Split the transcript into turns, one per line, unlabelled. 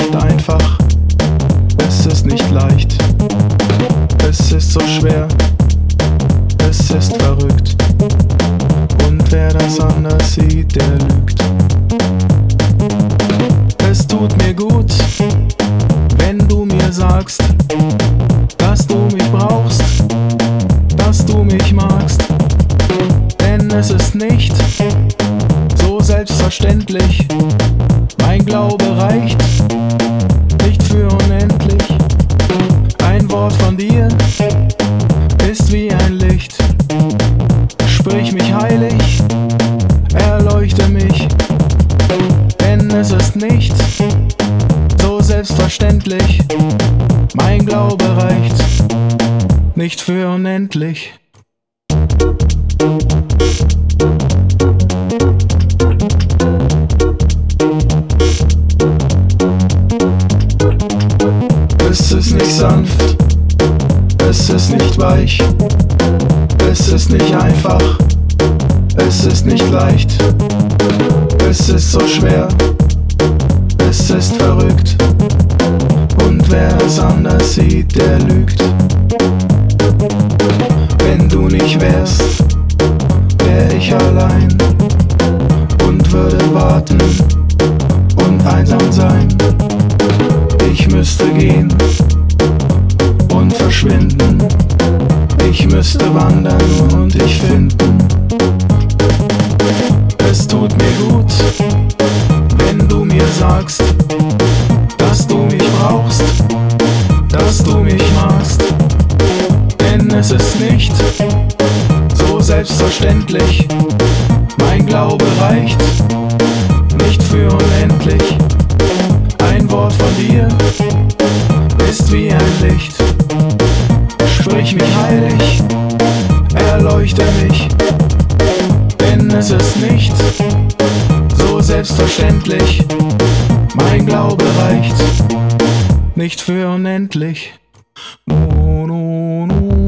nicht einfach, es ist nicht leicht, es ist so schwer, es ist verrückt. Und wer das anders sieht, der lügt. Es tut mir gut, wenn du mir sagst, dass du mich brauchst, dass du mich magst. Denn es ist nicht so selbstverständlich. Mein Glaube reicht nicht für unendlich. Ein Wort von dir ist wie ein Licht. Sprich mich heilig, erleuchte mich. Denn es ist nicht so selbstverständlich. Mein Glaube reicht nicht für unendlich. Es ist nicht sanft, es ist nicht weich, es ist nicht einfach, es ist nicht leicht, es ist so schwer, es ist verrückt. Und wer es anders sieht, der lügt. Wenn du nicht wärst, wär ich allein und würde warten und einsam sein. Ich müsste gehen und verschwinden. Ich müsste wandern und dich finden. Es tut mir gut, wenn du mir sagst, dass du mich brauchst, dass du mich magst. Denn es ist nicht so selbstverständlich. Mein Glaube reicht nicht für unendlich. Ein Wort von dir ist wie ein Licht. Sprich mich heilig, erleuchte mich. Denn es ist nicht so selbstverständlich. Mein Glaube reicht nicht für unendlich. No, no, no.